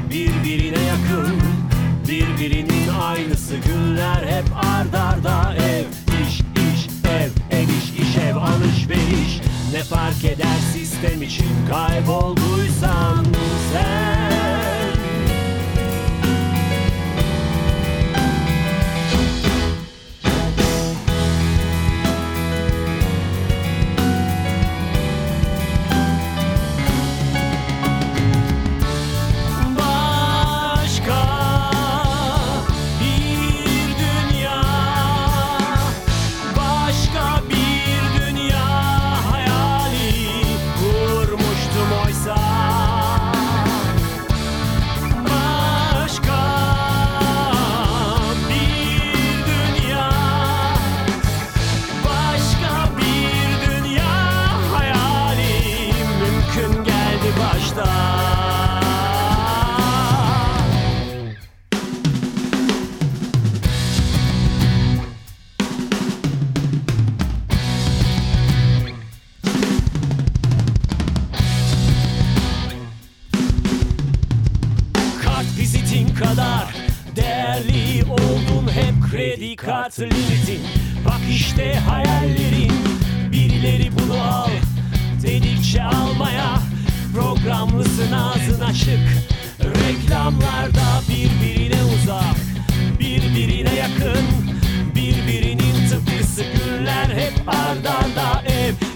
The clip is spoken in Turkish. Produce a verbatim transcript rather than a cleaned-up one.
birbirine yakın, birbirinin aynısı güller hep ard arda. Ev, iş, iş, ev, ev, iş, iş, ev, alışveriş. Ne fark eder sistem için kaybolduysan sen. Kadar değerli oldun hep kredi kartı limitin. Bak işte hayallerin, birileri bunu al dedikçe almaya programlısın, ağzın açık. Reklamlarda birbirine uzak, birbirine yakın, birbirinin tıpkısı güller hep ard arda. Ev,